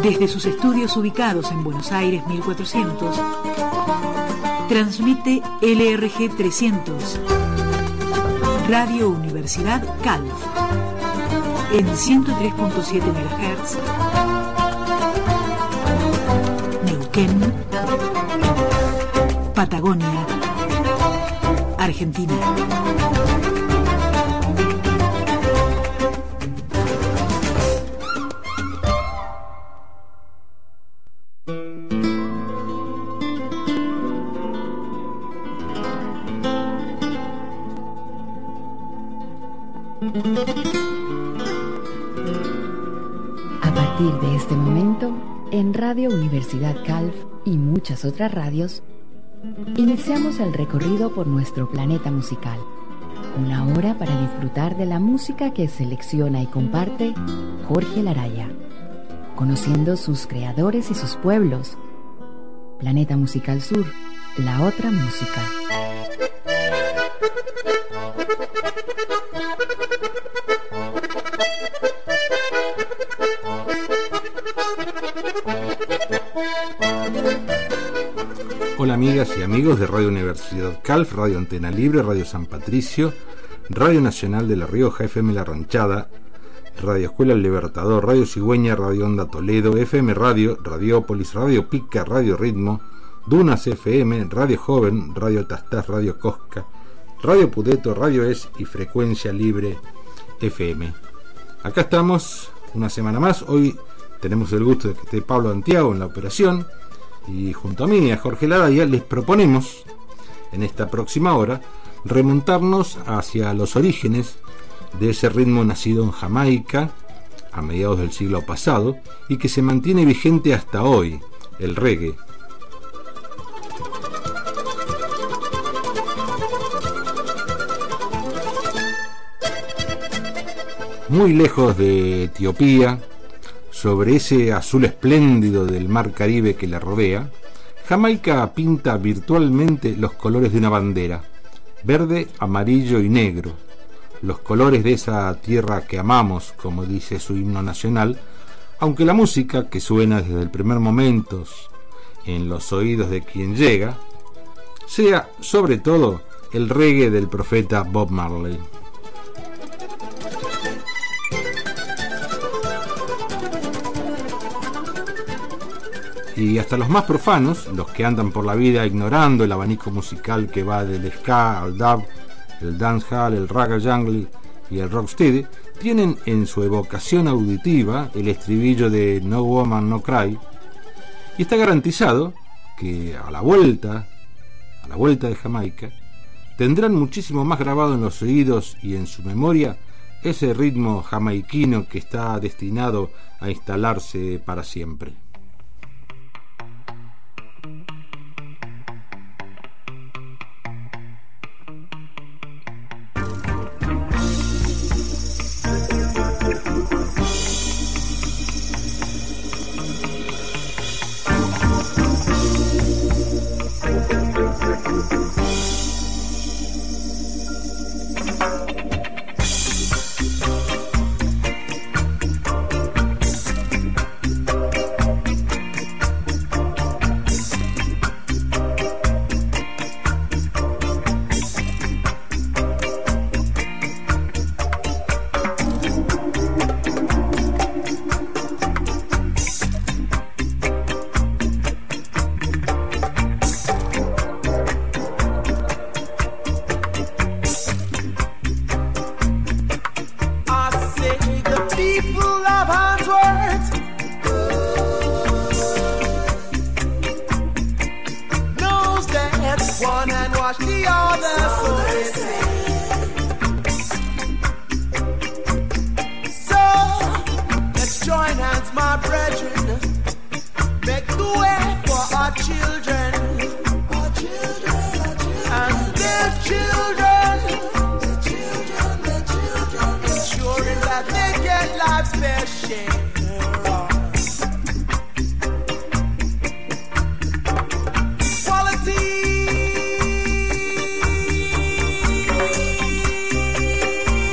Desde sus estudios ubicados en Buenos Aires 1400, transmite LRG 300, Radio Universidad Calf, en 103.7 MHz, Neuquén, Patagonia, Argentina. A partir de este momento, en Radio Universidad Calf y muchas otras radios, iniciamos el recorrido por nuestro planeta musical. Una hora para disfrutar de la música que selecciona y comparte Jorge Laraya, conociendo sus creadores y sus pueblos. Planeta Musical Sur, la otra música. Hola amigas y amigos de Radio Universidad Calf, Radio Antena Libre, Radio San Patricio, Radio Nacional de La Rioja, FM La Ranchada, Radio Escuela El Libertador, Radio Cigüeña, Radio Onda Toledo, FM Radio, Radiópolis, Radio Pica, Radio Ritmo, Dunas FM, Radio Joven, Radio Tastás, Radio Cosca, Radio Pudeto, Radio Es y Frecuencia Libre FM. Acá estamos una semana más. Hoy tenemos el gusto de que esté Pablo Antiago en la operación y junto a mí, a Jorge Laraya, les proponemos en esta próxima hora remontarnos hacia los orígenes de ese ritmo nacido en Jamaica a mediados del siglo pasado y que se mantiene vigente hasta hoy, el reggae. Muy lejos de Etiopía, sobre ese azul espléndido del mar Caribe que la rodea, Jamaica pinta virtualmente los colores de una bandera, verde, amarillo y negro, los colores de esa tierra que amamos, como dice su himno nacional, aunque la música que suena desde el primer momento en los oídos de quien llega, sea sobre todo el reggae del profeta Bob Marley. Y hasta los más profanos, los que andan por la vida ignorando el abanico musical que va del ska al dub, el dancehall, el ragga jungle y el rocksteady, tienen en su evocación auditiva el estribillo de No Woman No Cry, y está garantizado que a la vuelta de Jamaica tendrán muchísimo más grabado en los oídos y en su memoria ese ritmo jamaiquino que está destinado a instalarse para siempre.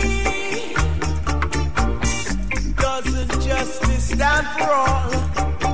Stand for all.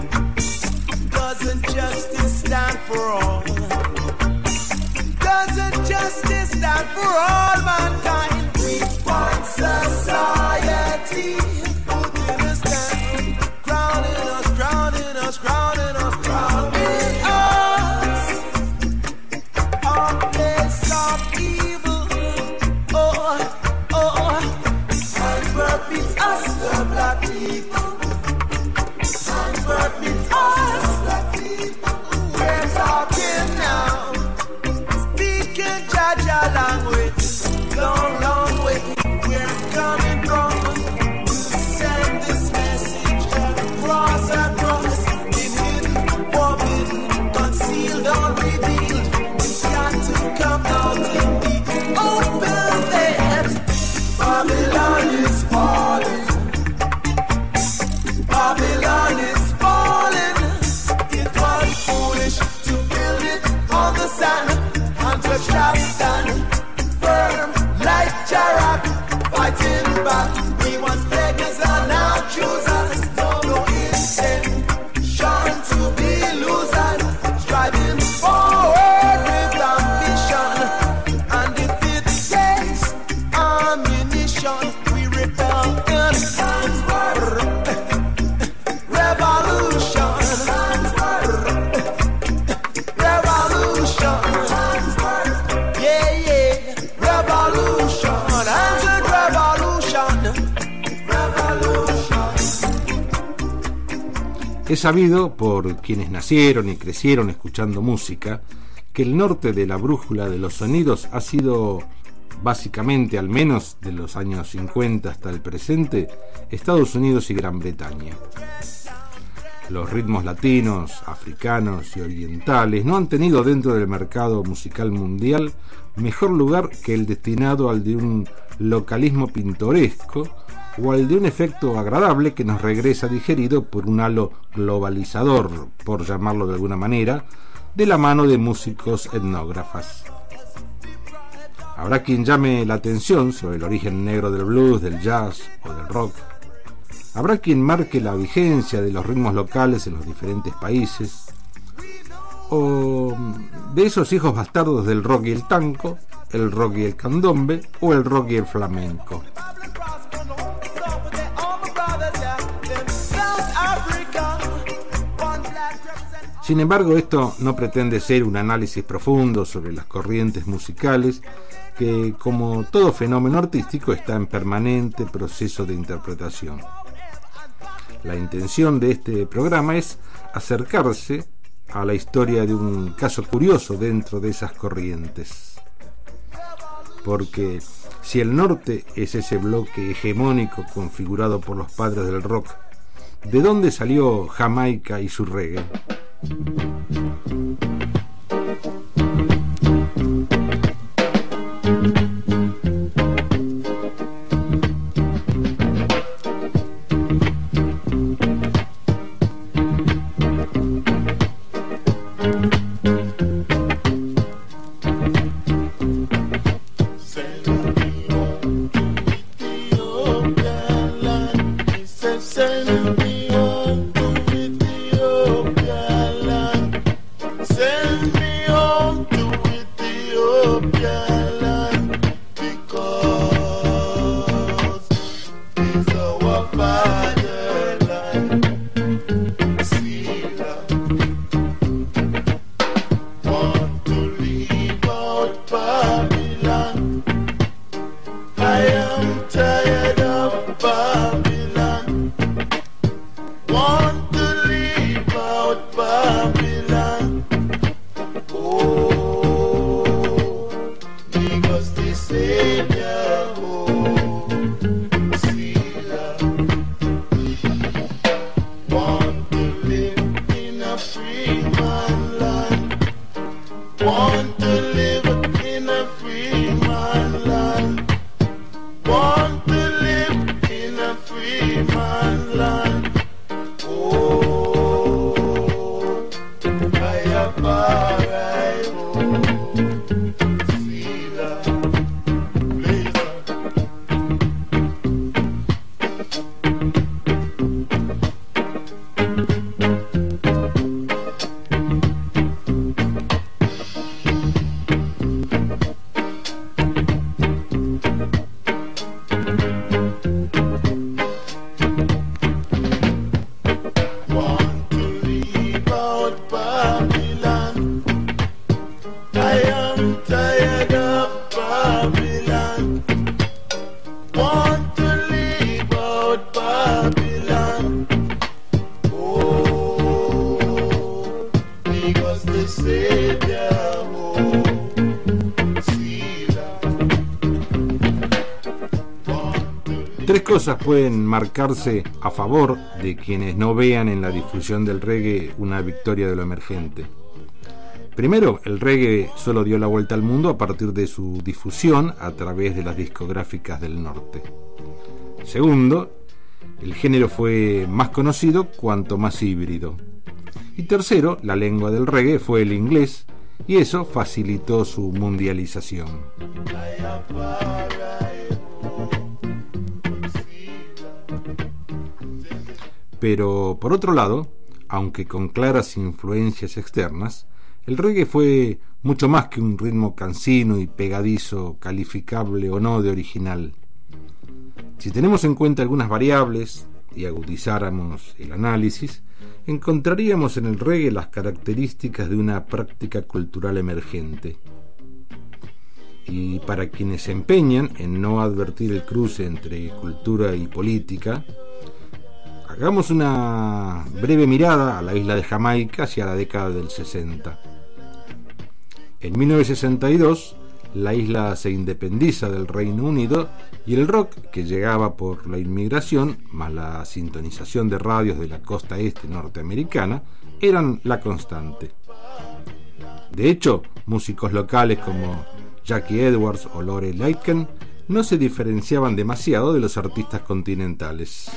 Es sabido por quienes nacieron y crecieron escuchando música que el norte de la brújula de los sonidos ha sido básicamente, al menos de los años 50 hasta el presente, Estados Unidos y Gran Bretaña. Los ritmos latinos, africanos y orientales no han tenido dentro del mercado musical mundial mejor lugar que el destinado al de un localismo pintoresco o al de un efecto agradable que nos regresa digerido por un halo globalizador, por llamarlo de alguna manera, de la mano de músicos etnógrafas. Habrá quien llame la atención sobre el origen negro del blues, del jazz o del rock. Habrá quien marque la vigencia de los ritmos locales en los diferentes países, o de esos hijos bastardos del rock y el tango, el rock y el candombe o el rock y el flamenco. Sin embargo, esto no pretende ser un análisis profundo sobre las corrientes musicales que, como todo fenómeno artístico, está en permanente proceso de interpretación. La intención de este programa es acercarse a la historia de un caso curioso dentro de esas corrientes. Porque si el norte es ese bloque hegemónico configurado por los padres del rock, ¿de dónde salió Jamaica y su reggae? Tres cosas pueden marcarse a favor de quienes no vean en la difusión del reggae una victoria de lo emergente. Primero, el reggae solo dio la vuelta al mundo a partir de su difusión a través de las discográficas del norte. Segundo, el género fue más conocido cuanto más híbrido. Y tercero, la lengua del reggae fue el inglés y eso facilitó su mundialización. Pero por otro lado, aunque con claras influencias externas, el reggae fue mucho más que un ritmo cansino y pegadizo, calificable o no de original. Si tenemos en cuenta algunas variables y agudizáramos el análisis, encontraríamos en el reggae las características de una práctica cultural emergente. Y para quienes se empeñan en no advertir el cruce entre cultura y política, hagamos una breve mirada a la isla de Jamaica hacia la década del 60. En 1962, la isla se independiza del Reino Unido y el rock que llegaba por la inmigración, más la sintonización de radios de la costa este norteamericana, eran la constante. De hecho, músicos locales como Jackie Edwards o Lore Lightken no se diferenciaban demasiado de los artistas continentales.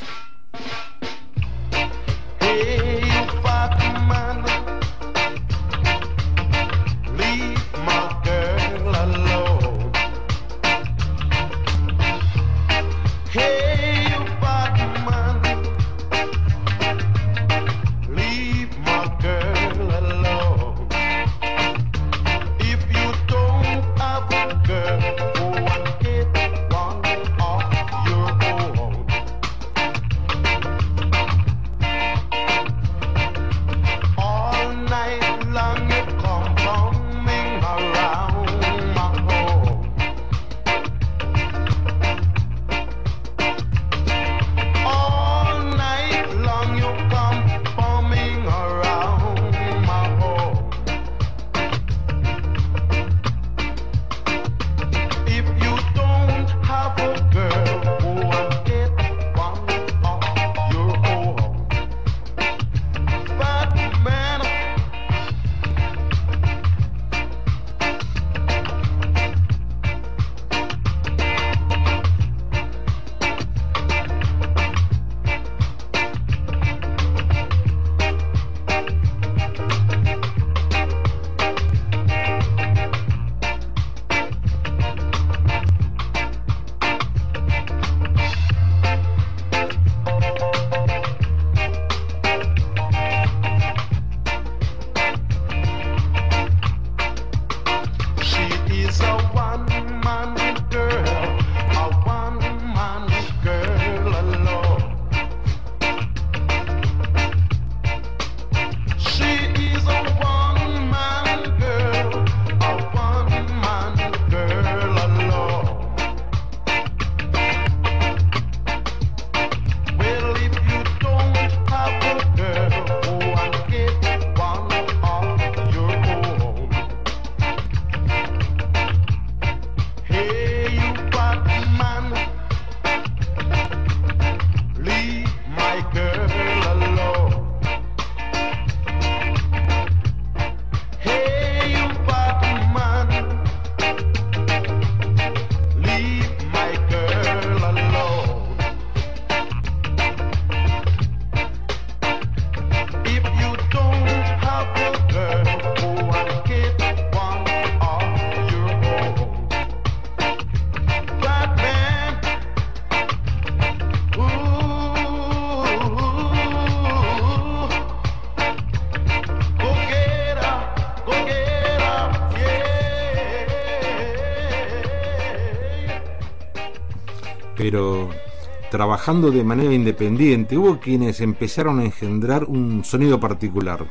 Pero trabajando de manera independiente, hubo quienes empezaron a engendrar un sonido particular.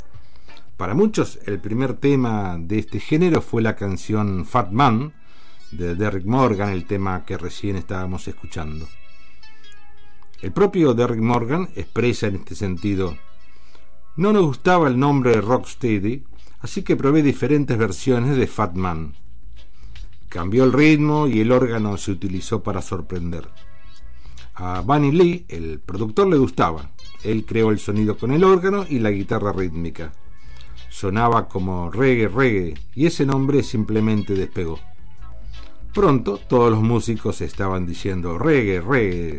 Para muchos, el primer tema de este género fue la canción Fat Man, de Derrick Morgan, el tema que recién estábamos escuchando. El propio Derrick Morgan expresa en este sentido: no nos gustaba el nombre Rocksteady, así que probé diferentes versiones de Fat Man. Cambió el ritmo y el órgano se utilizó para sorprender. A Bunny Lee, el productor, le gustaba. Él creó el sonido con el órgano y la guitarra rítmica. Sonaba como reggae, y ese nombre simplemente despegó. Pronto todos los músicos estaban diciendo reggae.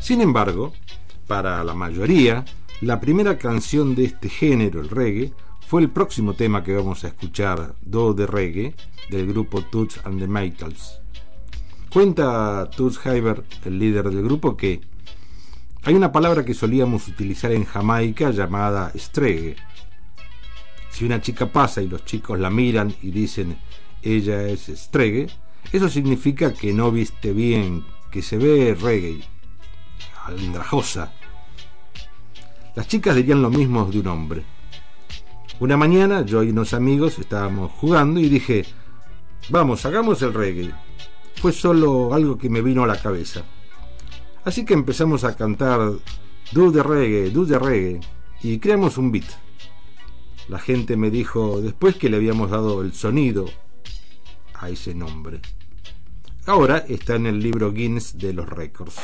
Sin embargo, para la mayoría, la primera canción de este género, el reggae, fue el próximo tema que vamos a escuchar, Do de Reggae, del grupo Toots and the Maytals. Cuenta Toots Hibbert, el líder del grupo, que hay una palabra que solíamos utilizar en Jamaica llamada stregue. Si una chica pasa y los chicos la miran y dicen ella es stregue, eso significa que no viste bien, que se ve reggae, andrajosa. Las chicas dirían lo mismo de un hombre. Una mañana yo y unos amigos estábamos jugando y dije, vamos, hagamos el reggae. Fue solo algo que me vino a la cabeza. Así que empezamos a cantar do the reggae, y creamos un beat. La gente me dijo después que le habíamos dado el sonido a ese nombre. Ahora está en el libro Guinness de los récords.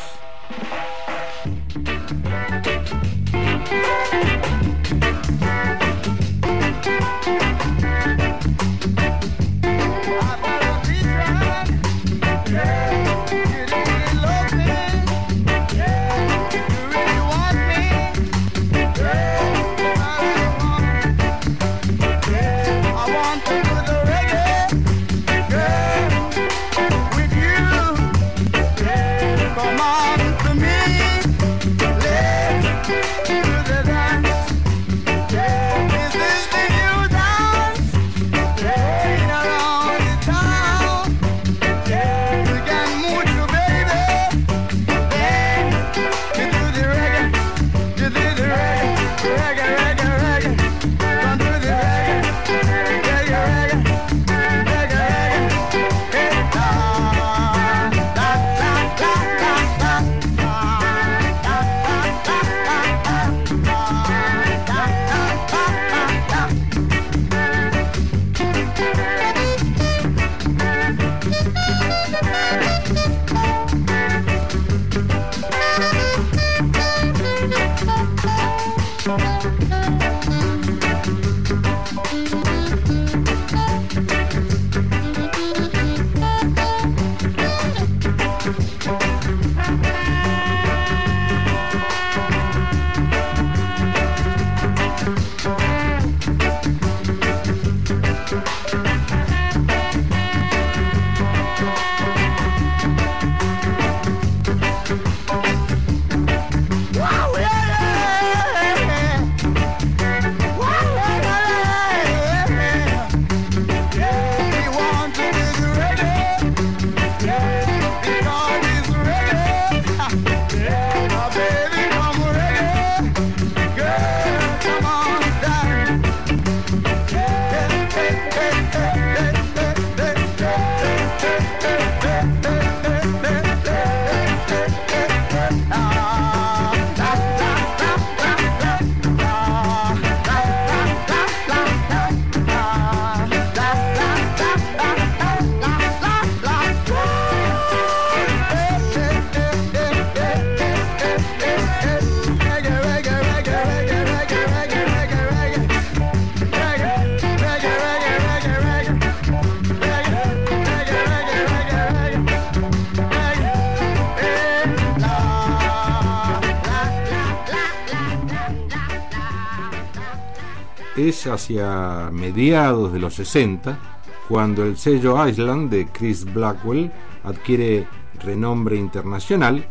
Es hacia mediados de los 60 cuando el sello Island de Chris Blackwell adquiere renombre internacional,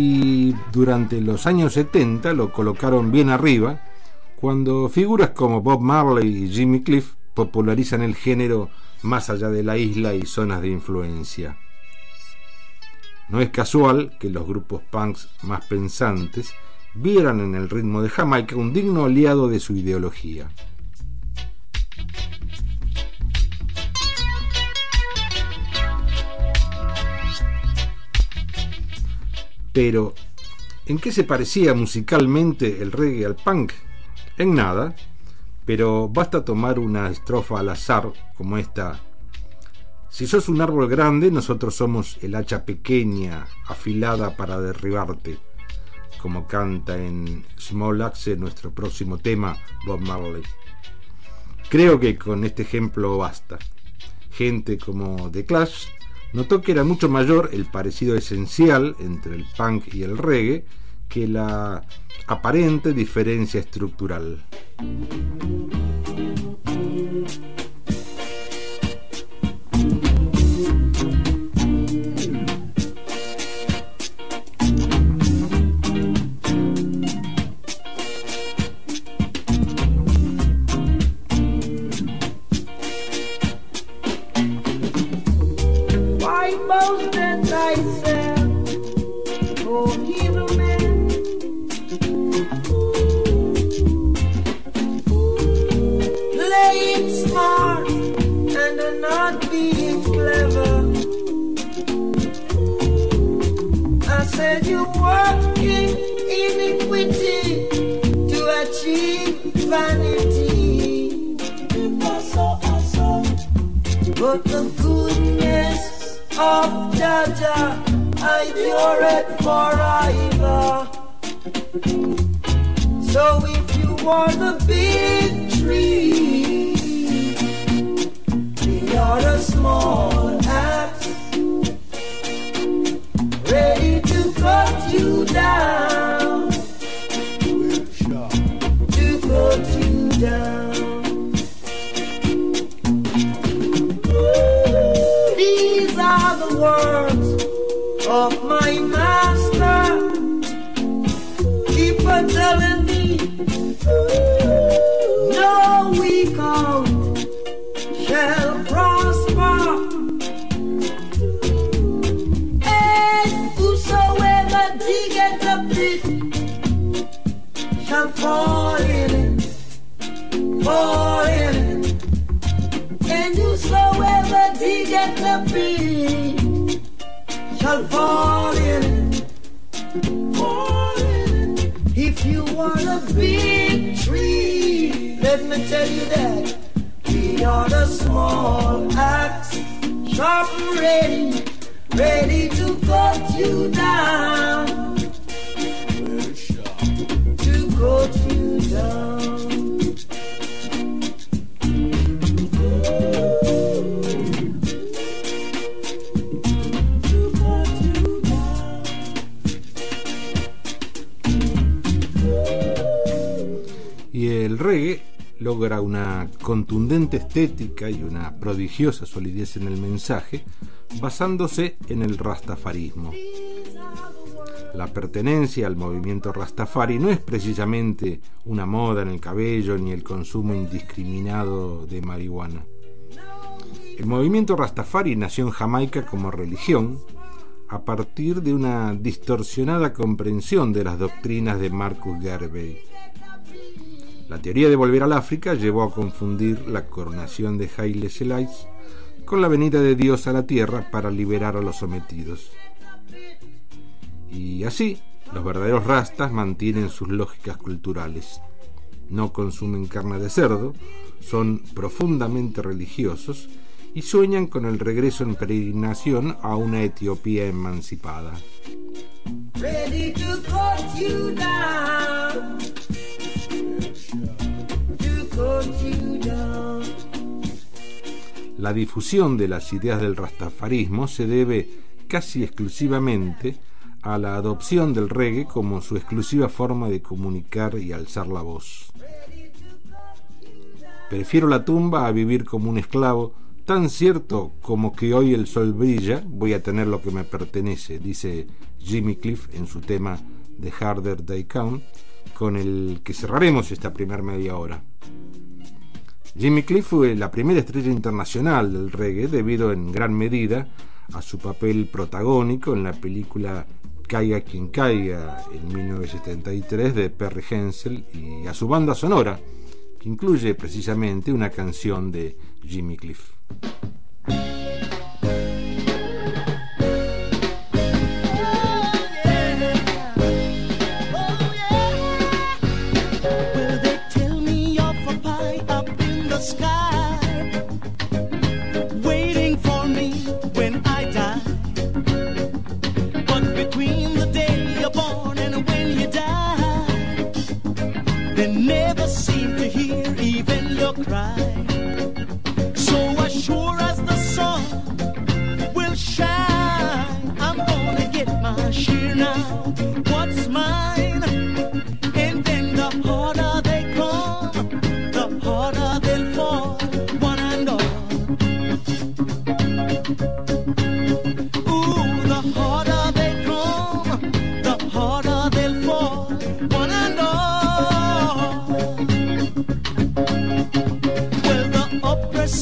y durante los años 70 lo colocaron bien arriba cuando figuras como Bob Marley y Jimmy Cliff popularizan el género más allá de la isla y zonas de influencia. No es casual que los grupos punks más pensantes vieran en el ritmo de Jamaica un digno aliado de su ideología. Pero, ¿en qué se parecía musicalmente el reggae al punk? En nada, pero basta tomar una estrofa al azar como esta: si sos un árbol grande, nosotros somos el hacha pequeña, afilada para derribarte, como canta en Small Axe, nuestro próximo tema, Bob Marley. Creo que con este ejemplo basta. Gente como The Clash notó que era mucho mayor el parecido esencial entre el punk y el reggae que la aparente diferencia estructural. But the goodness of Jaja endureth forever. So if you are the big tree, we are the small axe, ready to cut you down, to cut you down. These are the words of my master. Keep on telling me, no weak out shall prosper. And whosoever diggeth a pit shall fall in it, fall in it. And whosoever diggeth a pit shall fall in it, fall in it. If you are a big tree, let me tell you that we are the small axe, sharp and ready, ready to cut you down, to cut you down. Y el reggae logra una contundente estética y una prodigiosa solidez en el mensaje, basándose en el rastafarismo. La pertenencia al movimiento rastafari no es precisamente una moda en el cabello ni el consumo indiscriminado de marihuana. El movimiento rastafari nació en Jamaica como religión, a partir de una distorsionada comprensión de las doctrinas de Marcus Garvey. La teoría de volver al África llevó a confundir la coronación de Haile Selassie con la venida de Dios a la tierra para liberar a los sometidos. Y así, los verdaderos rastas mantienen sus lógicas culturales. No consumen carne de cerdo, son profundamente religiosos y sueñan con el regreso en peregrinación a una Etiopía emancipada. Ready to cut you down, to cut you down. La difusión de las ideas del rastafarismo se debe casi exclusivamente a la adopción del reggae como su exclusiva forma de comunicar y alzar la voz. Prefiero la tumba a vivir como un esclavo, tan cierto como que hoy el sol brilla, voy a tener lo que me pertenece, dice Jimmy Cliff en su tema The Harder They Come, con el que cerraremos esta primera media hora. Jimmy Cliff fue la primera estrella internacional del reggae debido en gran medida a su papel protagónico en la película Caiga quien caiga en 1973 de Perry Hensel y a su banda sonora, que incluye precisamente una canción de Jimmy Cliff. Never seem to hear even your cry. So I sure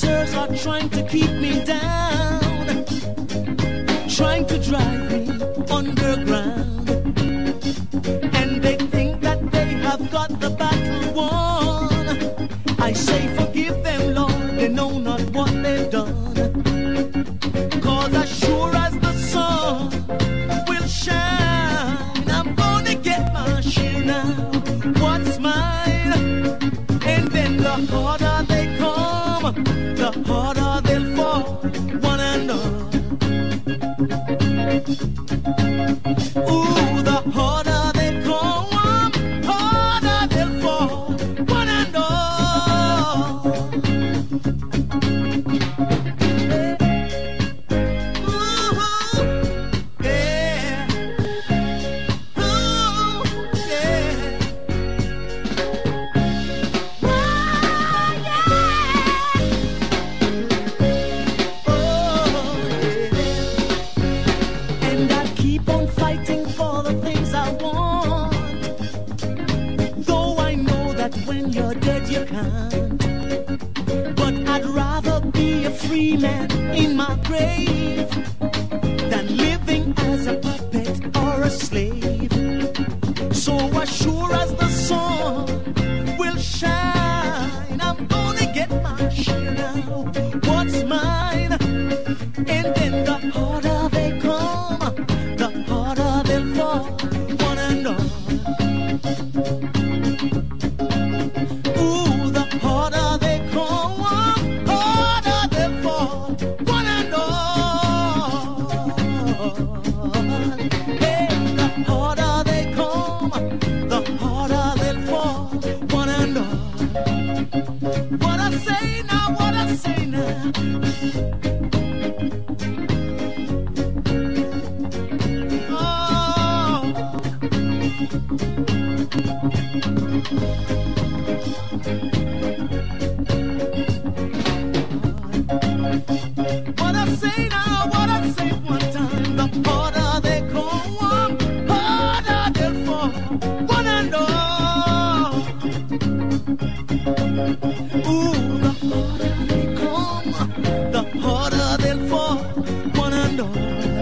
oppressors are trying to keep me down, trying to drive me underground, and they think that they have got the battle won. I say forgive them, Lord, they know not what they've done, 'cause as sure as the sun will shine, I'm gonna get my share now, what's mine. And then the harder they come, the harder they'll fall, one and all. Ooh, the harder they come, harder they'll fall, one and all. Ooh, yeah. Ooh, yeah. And I keep on fighting for the things I want, though I know that when you're dead you can't. But I'd rather be a free man in my grave than living as a puppet or a slave. So as sure as the sun will shine, I'm gonna get my share now, what's mine. And then the harder they come, the harder they'll fall, one and all. Ooh, the harder they come, harder they'll fall, one and all. Hey, the harder they come, the harder they'll fall, one and all. What I say now, what I say now. What I say now, what I say one time, the harder they come, harder they'll fall, one and all. Ooh, the harder they come, the harder they'll fall, one and all.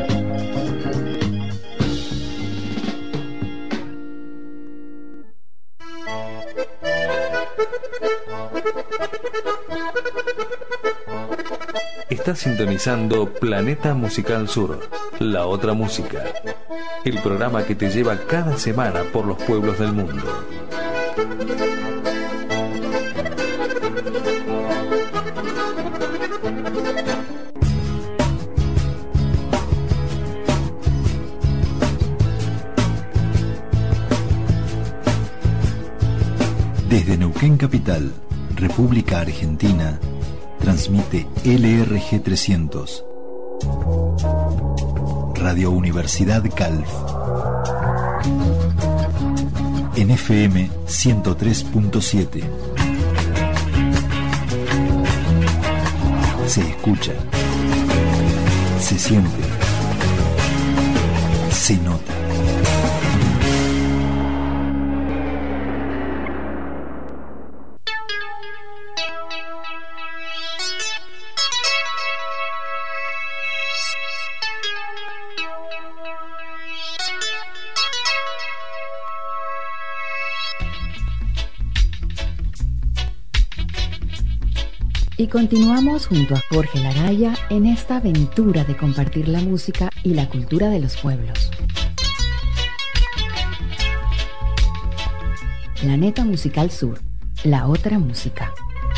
Estás sintonizando Planeta Musical Sur, la otra música. El programa que te lleva cada semana por los pueblos del mundo. Desde Neuquén Capital, República Argentina, transmite LRG 300, Radio Universidad Calf, en FM 103.7. Se escucha, se siente, se nota. Y continuamos junto a Jorge Laraya en esta aventura de compartir la música y la cultura de los pueblos. Planeta Musical Sur, la otra música.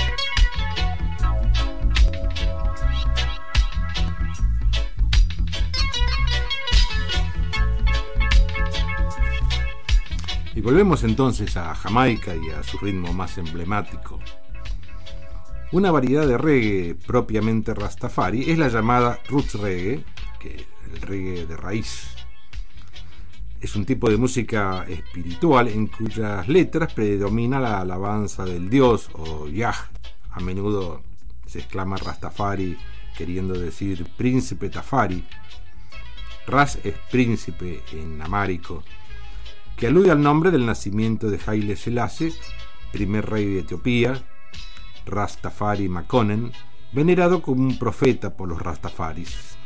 Y volvemos entonces a Jamaica y a su ritmo más emblemático. Una variedad de reggae propiamente rastafari es la llamada roots reggae, que es el reggae de raíz. Es un tipo de música espiritual en cuyas letras predomina la alabanza del dios o Yah. A menudo se exclama Rastafari queriendo decir príncipe Tafari. Ras es príncipe en amárico, que alude al nombre del nacimiento de Haile Selassie, primer rey de Etiopía, Rastafari Makonnen, venerado como un profeta por los rastafaris.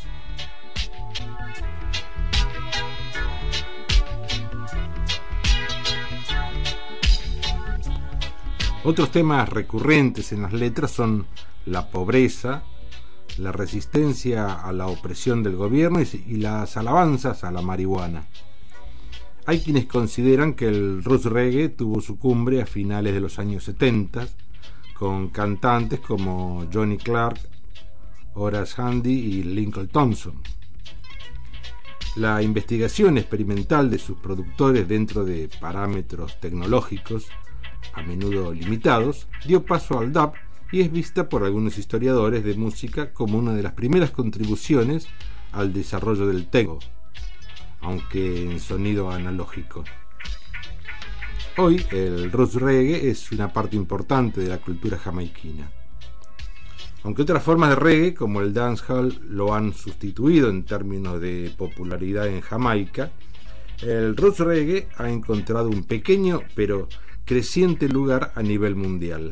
Otros temas recurrentes en las letras son la pobreza, la resistencia a la opresión del gobierno y las alabanzas a la marihuana. Hay quienes consideran que el roots reggae tuvo su cumbre a finales de los años 70, con cantantes como Johnny Clark, Horace Handy y Lincoln Thompson. La investigación experimental de sus productores dentro de parámetros tecnológicos, a menudo limitados, dio paso al dub y es vista por algunos historiadores de música como una de las primeras contribuciones al desarrollo del techno, aunque en sonido analógico. Hoy el roots reggae es una parte importante de la cultura jamaiquina. Aunque otras formas de reggae, como el dancehall, lo han sustituido en términos de popularidad en Jamaica, el roots reggae ha encontrado un pequeño pero creciente lugar a nivel mundial.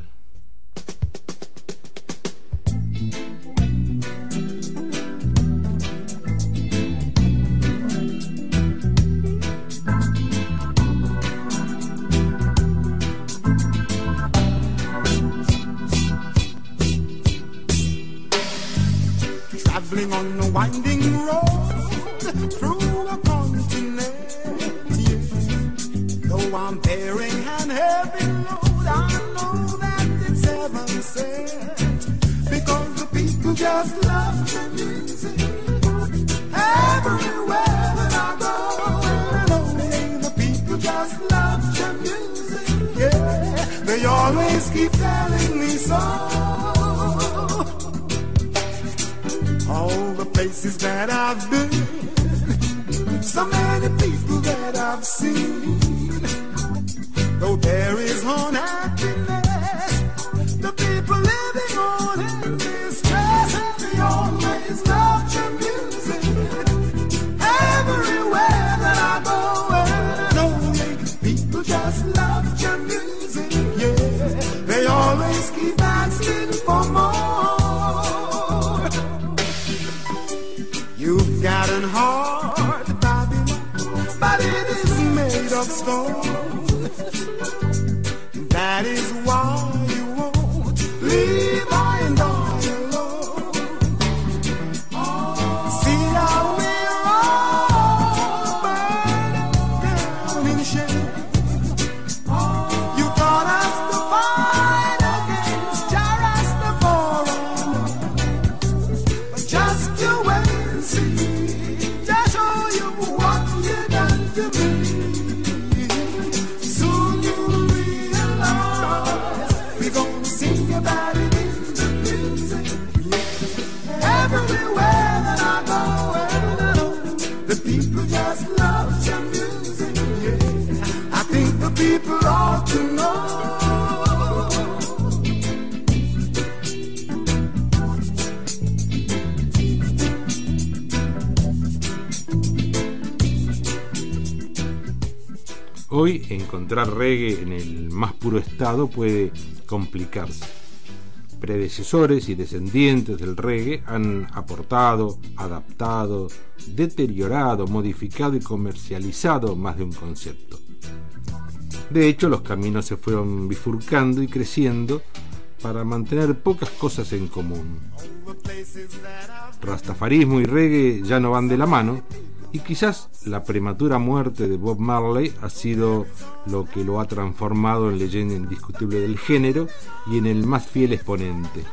Traveling on a winding road through a continent, yeah. Though I'm bearing an heavy load, I know that it's heaven sent, because the people just love the music. Everywhere that I go, and only the people just love the music, yeah. They always keep telling me so. All the places that I've been, so many people that I've seen. Though there is unhappiness, the people living on in distress, they always love your music. Everywhere that I go, and only people just love your music, yeah. They always keep asking for more. You've got an heart, Babylon, but it is made of stone. That is why you won't leave I and I alone. See how we're all burning down in shame. You taught us to fight against Jah Rastafari, but just to wait and see, just show you what you done to me. Soon you'll realize we're gonna sing about it in the music. Yeah. Everywhere that I go, and I know the people just love your music. Yeah. I think the people ought to know. Hoy encontrar reggae en el más puro estado puede complicarse. Predecesores y descendientes del reggae han aportado, adaptado, deteriorado, modificado y comercializado más de un concepto. De hecho, los caminos se fueron bifurcando y creciendo para mantener pocas cosas en común. Rastafarismo y reggae ya no van de la mano, y quizás la prematura muerte de Bob Marley ha sido lo que lo ha transformado en leyenda indiscutible del género y en el más fiel exponente.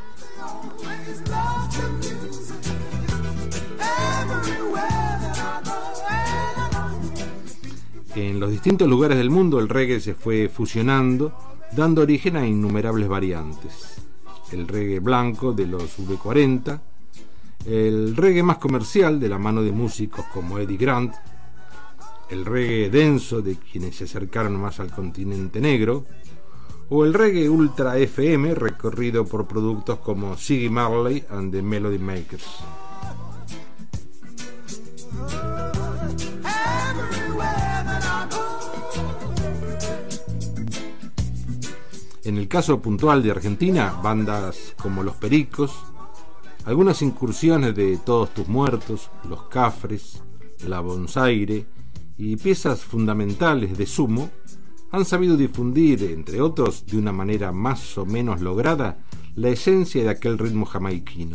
En los distintos lugares del mundo el reggae se fue fusionando, dando origen a innumerables variantes. El reggae blanco de los V40, el reggae más comercial de la mano de músicos como Eddie Grant, el reggae denso de quienes se acercaron más al continente negro, o el reggae ultra FM recorrido por productos como Ziggy Marley and the Melody Makers. En el caso puntual de Argentina, bandas como Los Pericos, algunas incursiones de Todos Tus Muertos, Los Cafres, La Bonsaire y piezas fundamentales de Sumo han sabido difundir, entre otros, de una manera más o menos lograda, la esencia de aquel ritmo jamaiquino.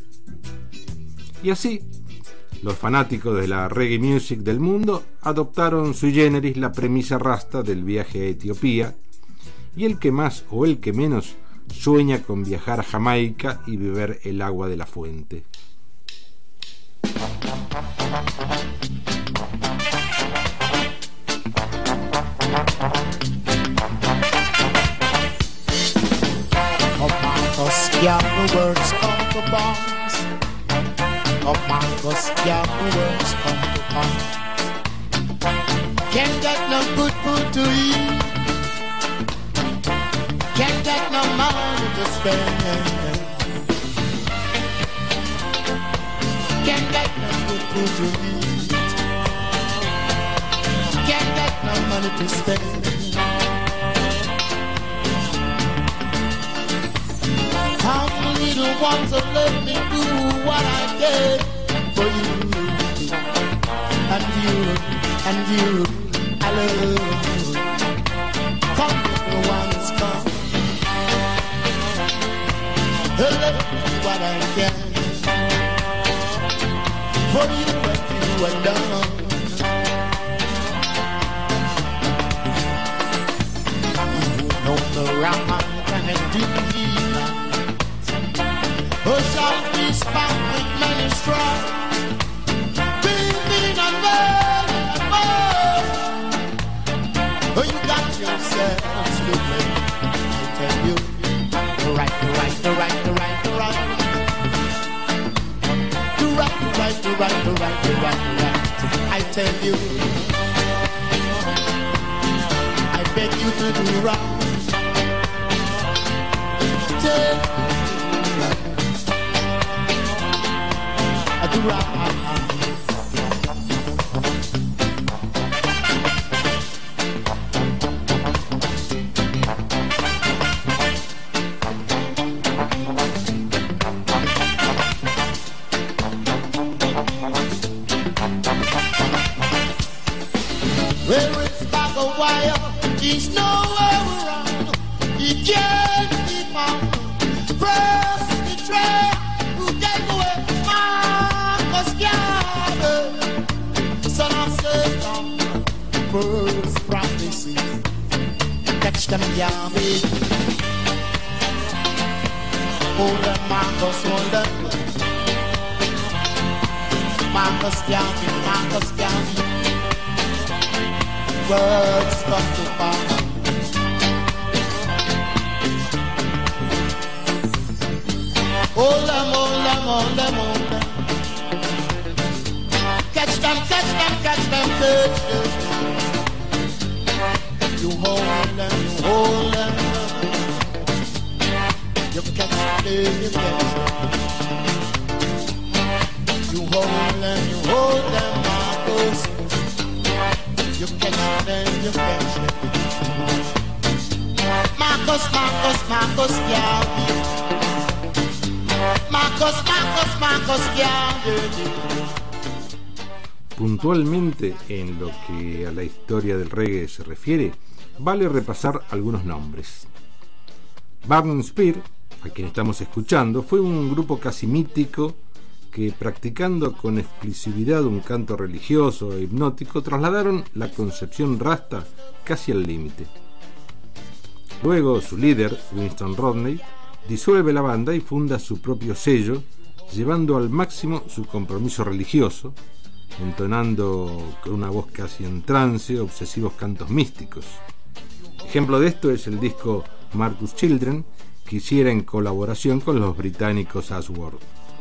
Y así, los fanáticos de la reggae music del mundo adoptaron sui generis la premisa rasta del viaje a Etiopía, y el que más o el que menos sueña con viajar a Jamaica y beber el agua de la fuente. Yeah, the words come to pass. Among us, yeah, the words come to pass. Can't get no good food to eat. Can't get no money to spend. Can't get no good food to eat. Can't get no money to spend. How many little ones will let me do what I did for you? And you, I love you. Come, little ones, come. Let me do what I can for you and you alone. You know the right and do me. Oh, shall be found with many strong, beaming and burning and burning. Oh, you got yourself slipping. I tell you, the right. I tell you, I beg you to do right. Tell me. Do right. Where is back a while, he's nowhere around. He can't keep on. First betrayal, who gave away Marcus Garvey, son of Satan. First prophecy, catch them Garvey. Hold them, Marcus, hold them. Marcus Garvey. Words come to pass. Hold them. Catch them. You hold them. You catch them. You hold them, Marcus. You catch them. Marcus Garvey. Marcus Garvey. Puntualmente, en lo que a la historia del reggae se refiere, vale repasar algunos nombres. Burning Spear, a quien estamos escuchando, fue un grupo casi mítico que, practicando con exclusividad un canto religioso e hipnótico, trasladaron la concepción rasta casi al límite. Luego, su líder, Winston Rodney, disuelve la banda y funda su propio sello, llevando al máximo su compromiso religioso, entonando con una voz casi en trance obsesivos cantos místicos. Ejemplo de esto es el disco Marcus Children, que hiciera en colaboración con los británicos Ashworth.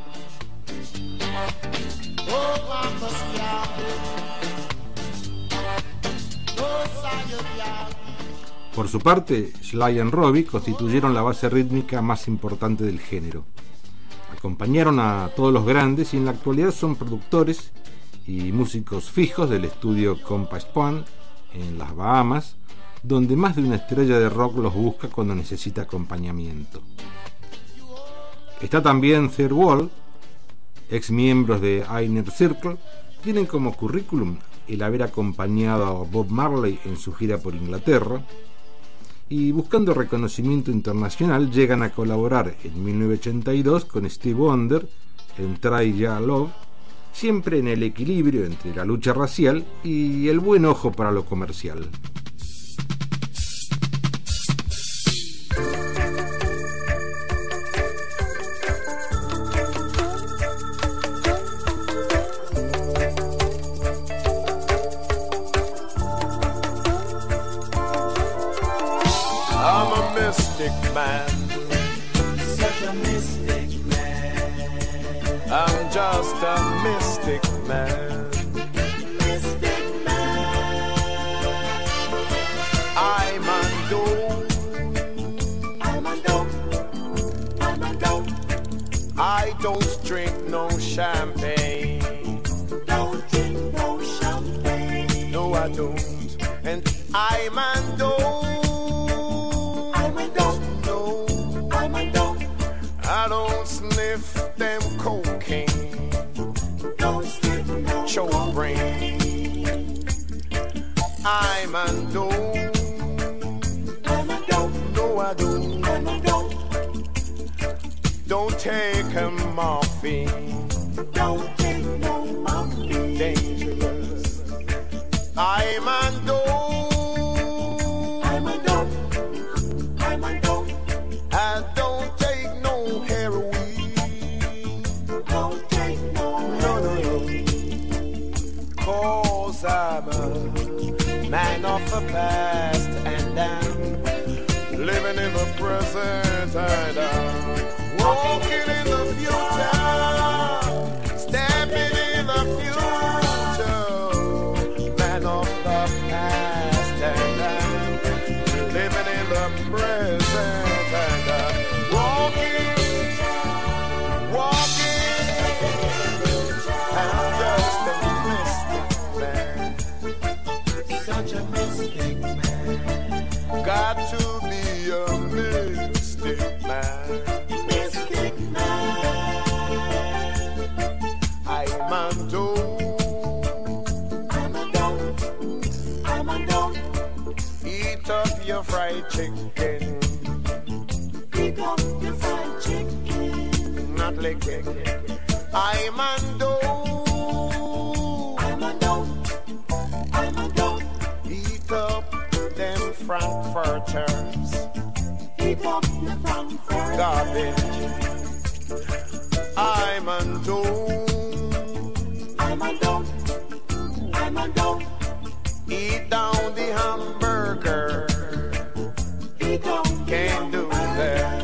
Por su parte, Sly and Robbie constituyeron la base rítmica más importante del género. Acompañaron a todos los grandes y en la actualidad son productores y músicos fijos del estudio Compass Point en las Bahamas, donde más de una estrella de rock los busca cuando necesita acompañamiento. Está también Third Wall, ex miembros de Inner Circle, tienen como currículum el haber acompañado a Bob Marley en su gira por Inglaterra, y buscando reconocimiento internacional llegan a colaborar en 1982 con Stevie Wonder en Try Ya Love, siempre en el equilibrio entre la lucha racial y el buen ojo para lo comercial. I'm a mystic man, Such a mystic man. I'm just a mystic man. Mystic man. I'm a dope, I'm a dope. I'm a dope. I don't drink no champagne. Don't drink no champagne. No, I don't. And I'm a dope. I'm a dope. No, I'm a dope. I don't sniff them cocaine. Don't stick no Choke brain. I'm a dope. I'm a dope. No, I don't. I'm a dope. Don't take a morphine. Don't take no morphine. Dangerous. I'm a dope. I'm a dope. I'm a dope. I don't take no heroin. Don't take no No, no, no. 'Cause I'm a man of the past and I'm living in the present and I'm walking in the future, stepping in the future. Man of the past and I'm living in the present and I'm walking. I'm just a mystic man. Such a mystic man. Got to be a mystic man. Mystic man. I'm a dope. I'm a dope. I'm a dope. Eat up your fried chicken. Pick up your fried chicken. Not licking. I'm a dope. I'm a dope. I'm a dope. Eat up them frankfurters. Pick up your frankfurt. Garbage. I'm a dope. I'm a dope. I'm a dope. Eat down the hamburger. Pick up your Can't do that.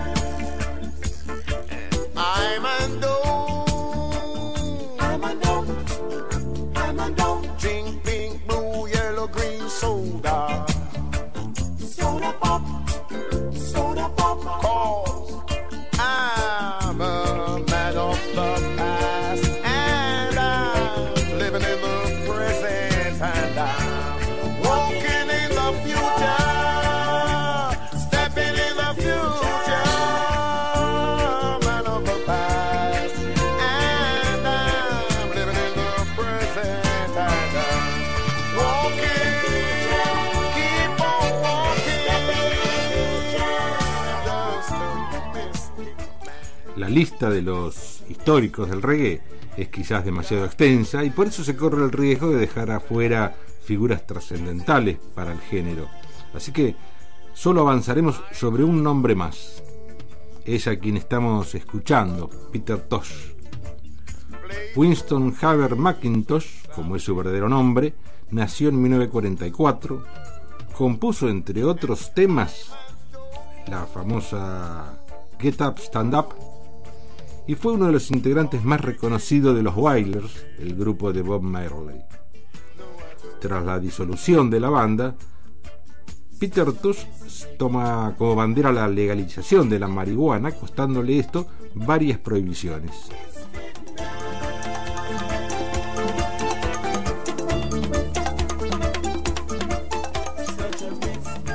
I'm a dope. I'm a dope. I'm a dope. Drink pink, blue, yellow, green soda. Soda pop. Soda pop. 'Cause I'm a man of the past and I'm living in the present and I'm walking in the future, stepping in the future. Man of the past and I'm living in the present and I'm walking, keep on walking. Just a mystic man. La lista de los históricos del reggae es quizás demasiado extensa y por eso se corre el riesgo de dejar afuera figuras trascendentales para el género. Así que solo avanzaremos sobre un nombre más. Es a quien estamos escuchando, Peter Tosh. Winston Haber McIntosh, como es su verdadero nombre, nació en 1944, compuso entre otros temas la famosa Get Up, Stand Up, y fue uno de los integrantes más reconocidos de los Wailers, el grupo de Bob Marley. Tras la disolución de la banda, Peter Tosh toma como bandera la legalización de la marihuana, costándole esto varias prohibiciones. Such a mystic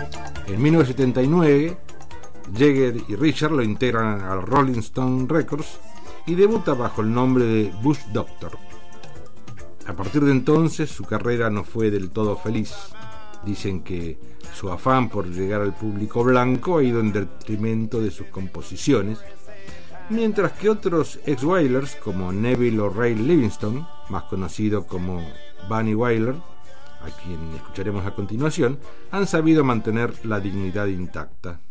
En 1979, Jagger y Richard lo integran al Rolling Stone Records y debuta bajo el nombre de Bush Doctor. A partir de entonces su carrera no fue del todo feliz. Dicen que su afán por llegar al público blanco ha ido en detrimento de sus composiciones, mientras que otros ex-Wailers como Neville o Ray Livingstone, más conocido como Bunny Wailer, a quien escucharemos a continuación, han sabido mantener la dignidad intacta.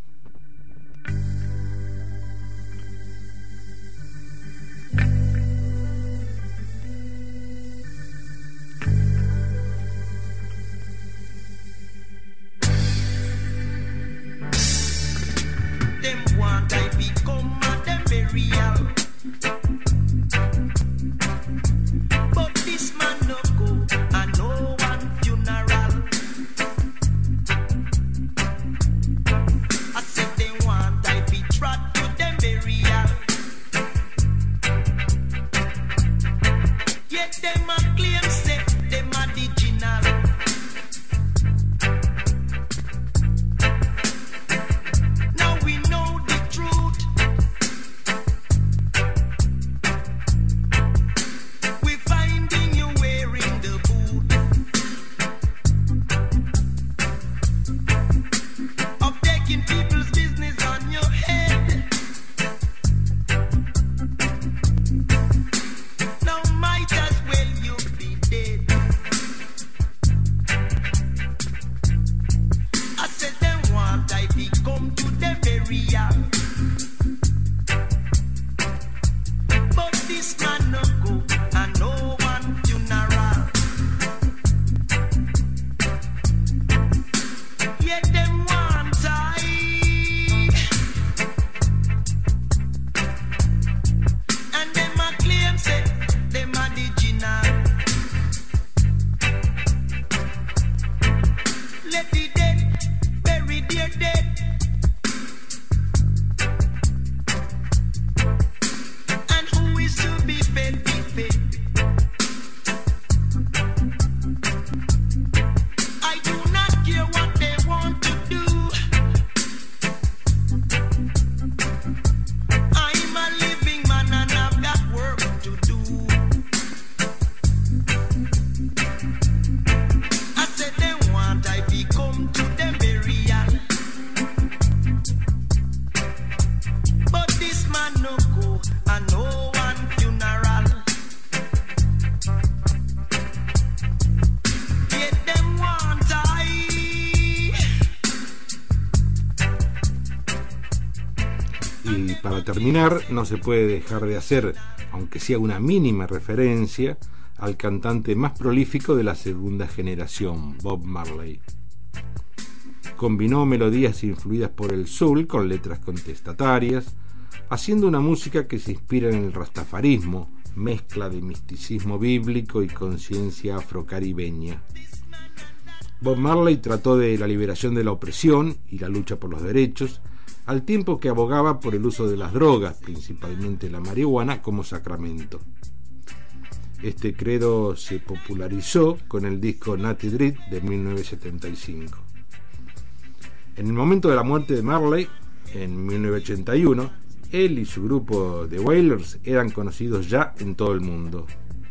Y para terminar, no se puede dejar de hacer, aunque sea una mínima referencia, al cantante más prolífico de la segunda generación, Bob Marley. Combinó melodías influidas por el soul con letras contestatarias, haciendo una música que se inspira en el rastafarismo, mezcla de misticismo bíblico y conciencia afrocaribeña. Bob Marley trató de la liberación de la opresión y la lucha por los derechos, al tiempo que abogaba por el uso de las drogas, principalmente la marihuana, como sacramento. Este credo se popularizó con el disco Natty Dread de 1975. En el momento de la muerte de Marley, en 1981, él y su grupo The Wailers eran conocidos ya en todo el mundo.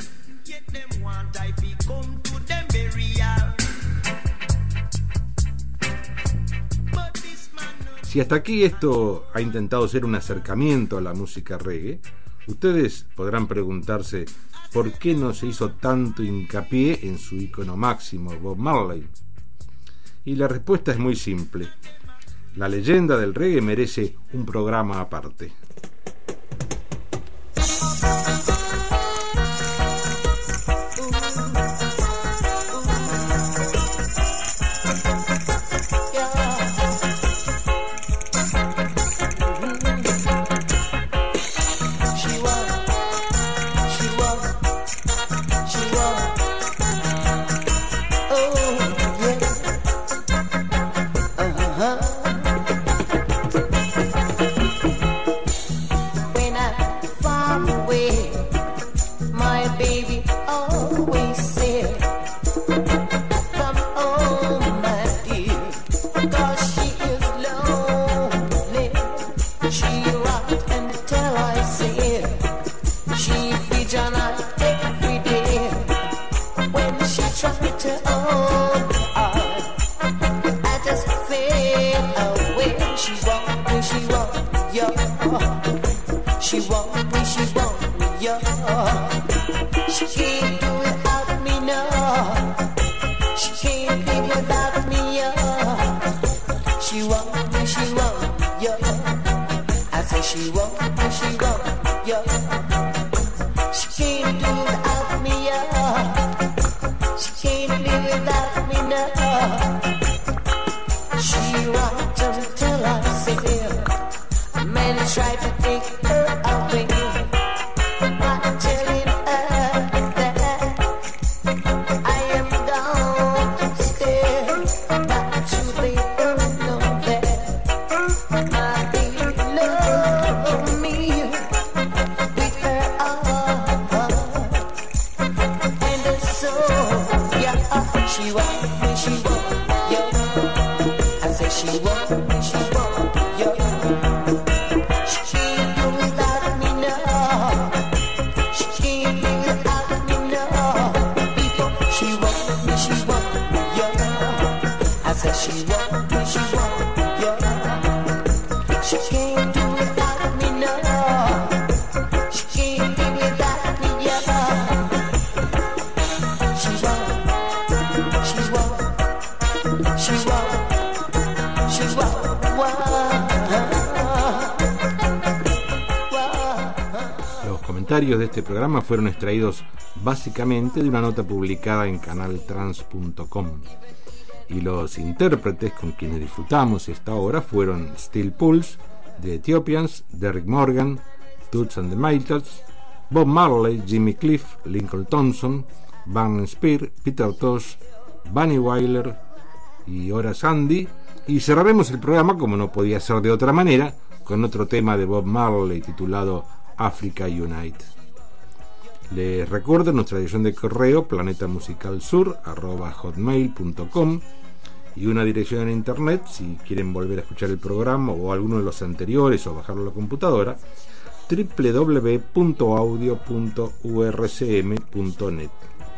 Si hasta aquí esto ha intentado ser un acercamiento a la música reggae, ustedes podrán preguntarse por qué no se hizo tanto hincapié en su ícono máximo, Bob Marley. Y la respuesta es muy simple. La leyenda del reggae merece un programa aparte. yeah. She can't do without me, no. She can't live without me, yeah. She won't, yeah. I say she won't, yeah. She can't do without me, yeah. She can't live without me, no. She walked until I said, many tried to take her away, not telling her that I am down to stay. Not to they don't know that my baby loves me with her heart and her soul. Yeah, she won't, yeah. I say she won't, yeah. She can't do without me, no. She can't do without me, no. People, she won't, yeah. I said she won't, yeah. She can't do without me, no. She can't do without me, yeah. She won't. Los comentarios de este programa fueron extraídos básicamente de una nota publicada en canaltrans.com, y los intérpretes con quienes disfrutamos esta obra fueron Steel Pulse, The Ethiopians, Derrick Morgan, Toots and the Maytals, Bob Marley, Jimmy Cliff, Lincoln Thompson, Barney Spear, Peter Tosh, Bunny Wailer y Horace Andy. Y cerraremos el programa, como no podía ser de otra manera, con otro tema de Bob Marley titulado Africa Unite. Les recuerdo nuestra dirección de correo planetamusicalsur@hotmail.com y una dirección en internet si quieren volver a escuchar el programa o alguno de los anteriores o bajarlo a la computadora, www.audio.urcm.net.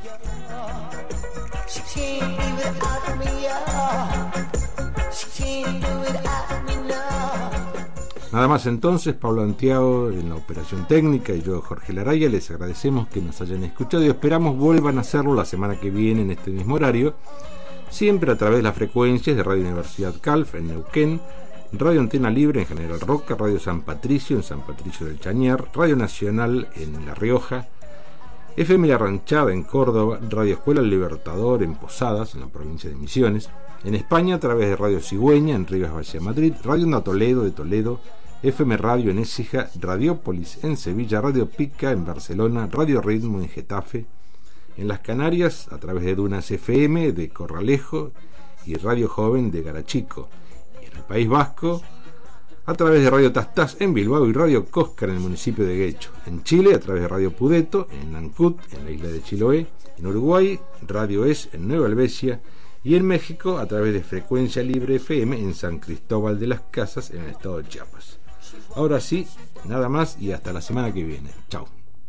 Nada más entonces, Pablo Antiago en la operación técnica y yo, Jorge Laraya, les agradecemos que nos hayan escuchado y esperamos vuelvan a hacerlo la semana que viene en este mismo horario, siempre a través de las frecuencias de Radio Universidad Calf en Neuquén, Radio Antena Libre en General Roca, Radio San Patricio en San Patricio del Chañar, Radio Nacional en La Rioja, FM La Ranchada en Córdoba, Radio Escuela El Libertador en Posadas, en la provincia de Misiones, en España a través de Radio Cigüeña en Rivas Valle Madrid, Radio Onda Toledo de Toledo, FM Radio en Écija, Radiópolis en Sevilla, Radio Pica en Barcelona, Radio Ritmo en Getafe, en las Canarias a través de Dunas FM de Corralejo y Radio Joven de Garachico, en el País Vasco a través de Radio Tastás en Bilbao y Radio Cóscar en el municipio de Guecho, en Chile a través de Radio Pudeto en Nancut, en la isla de Chiloé, en Uruguay Radio Es en Nueva Helvecia y en México a través de Frecuencia Libre FM en San Cristóbal de las Casas en el estado de Chiapas. Ahora sí, nada más y hasta la semana que viene. Chao.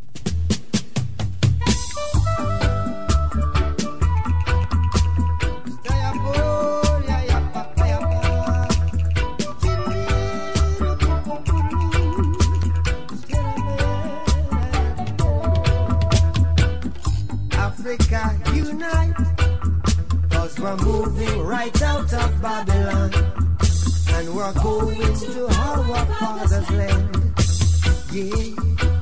Africa unite, 'cause we're moving right out of Babylon, and we're going to our father's land. Yeah.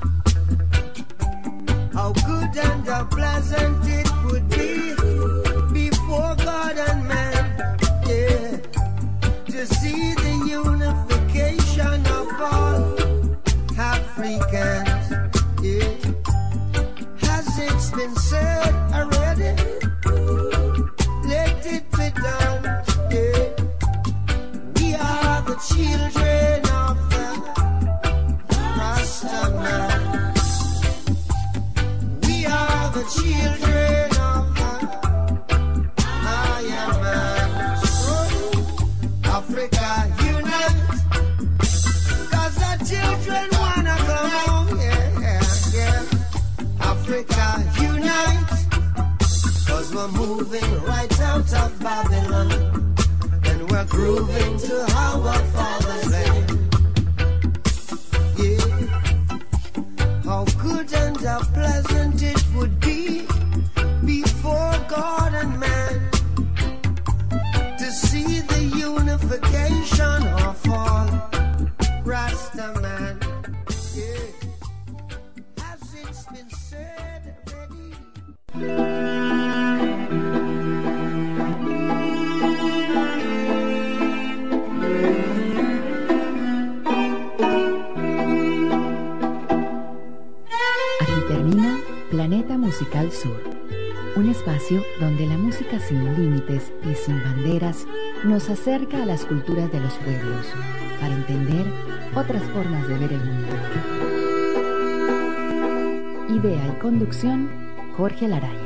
How good and how pleasant it would be before God and man, yeah, to see the unification of all Africans, yeah. Has it been said already? Let it be done, yeah. We are the children of the Rastaman. We are the children of the Iron Man. Africa unite, 'cause the children wanna come home, yeah, yeah. Africa unite, 'cause we're moving right out of Babylon, and we're grooving to our father's land. Yeah, how good and heavens, how pleasant it would be before God and man to see the unification of all Rasta man. Yeah. As it's been said already. Planeta Musical Sur, un espacio donde la música sin límites y sin banderas nos acerca a las culturas de los pueblos para entender otras formas de ver el mundo. Idea y conducción, Jorge Laraya.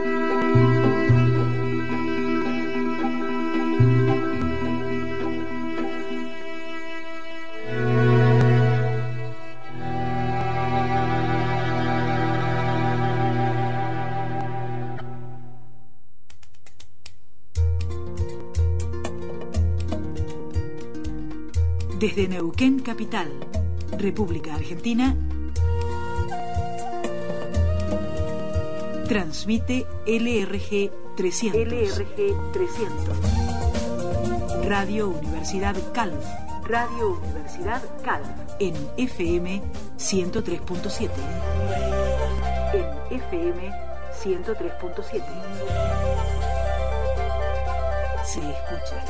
Desde Neuquén Capital, República Argentina, transmite LRG 300. LRG 300. Radio Universidad Calf. Radio Universidad Calf. En FM 103.7. En FM 103.7. Se escucha.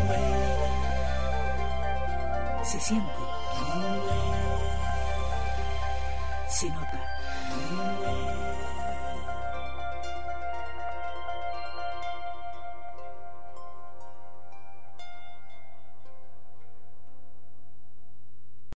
Se siente. Se nota.